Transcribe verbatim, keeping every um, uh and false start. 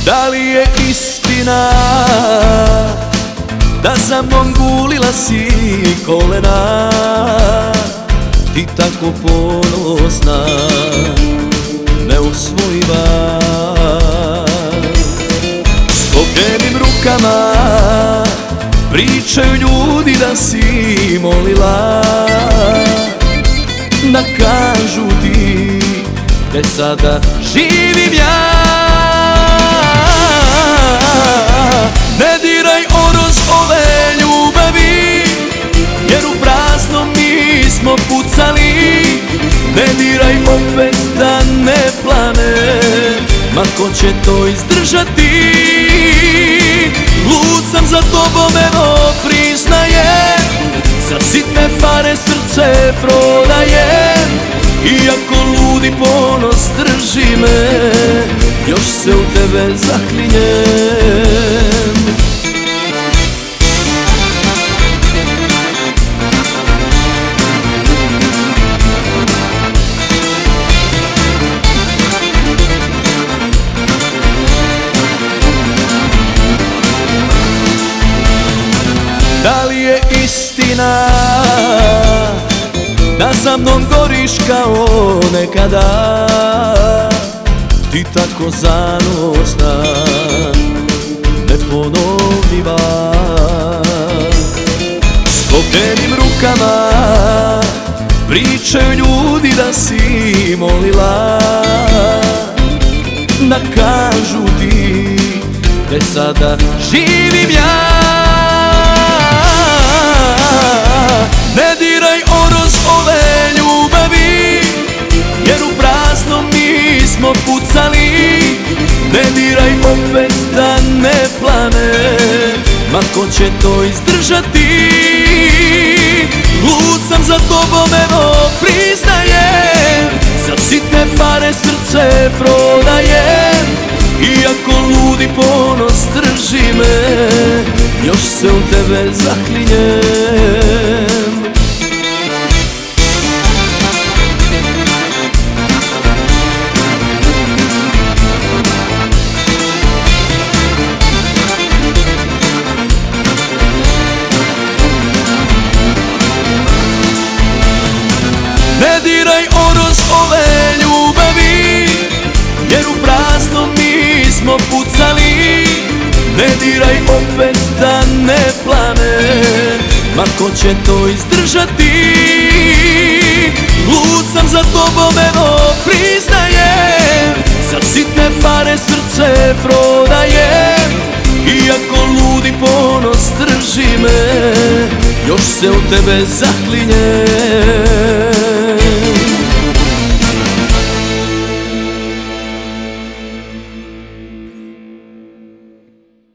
Da li je istina da za mnom gulila si kolena, ti tako ponosna, neusvojiva? Sklopljenim rukama pričaju ljudi da si molila, da kažu ti gde sada živim ja. Ne diraj oroz ove ljubavi, jer u prazno mi smo pucali. Ne diraj opet da ne plane, ma ko će to izdržati? Lud sam za tobom, evo priznajem, za sitne pare srce prodajem. Iako ludi ponos drži me, još se u tebe zaklinjem. Da li je istina da za mnom goriš kao nekada, ti tako zanosna, neponovljiva? Sklopljenim rukama pričaju ljudi da si molila, da kažu ti gde sada živim ja. Ne diraj oroz ove ljubavi, jer u prazno mi smo pucali. Ne diraj opet da ne plane, ma ko će to izdržati? Lud sam za tobom, evo priznajem, za sitne pare srce prodajem. Iako ludi ponos drži me, još se u tebe zaklinjem. Ne diraj oroz ove ljubavi, jer u prazno mi smo pucali. Ne diraj opet da ne plane, ma ko će to izdržati? Lud sam za tobom, evo priznajem, za sitne pare srce prodajem. Iako ludi ponos drži me, još se u tebe zaklinjem.